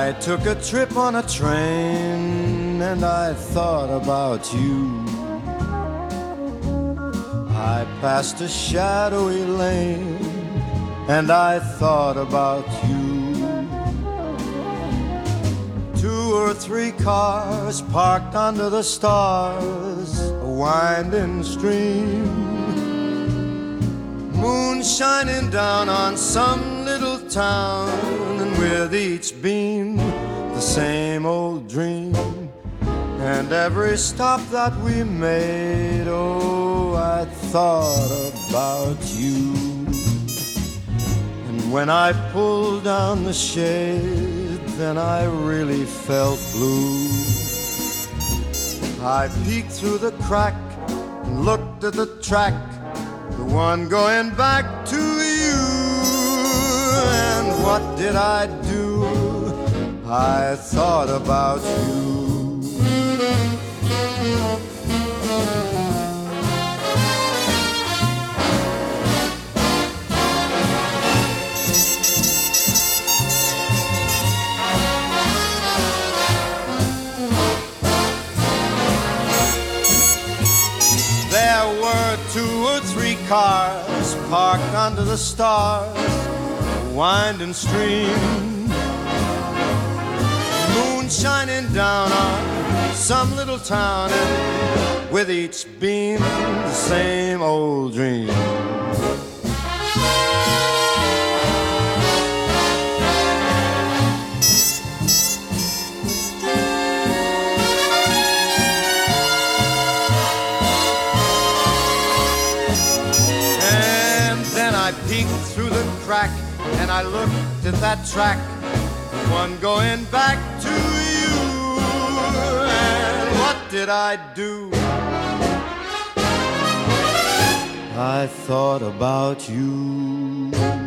I took a trip on a train and I thought about you. I passed a shadowy lane and I thought about you. 2 or 3 cars parked under the stars, a winding stream, moon shining down on some little town, and with each beam the same old dream. And every stop that we made, oh, I thought about you. And when I pulled down the shade, then I really felt blue. I peeked through the crack and looked at the track, the one going back to you. And what did I do? I thought about you. There were 2 or 3 cars parked under the stars, a winding stream, moon shining down on some little town, and with each beam the same old dream. I peeked through the crack and I looked at that track, the one going back to you. And what did I do? I thought about you.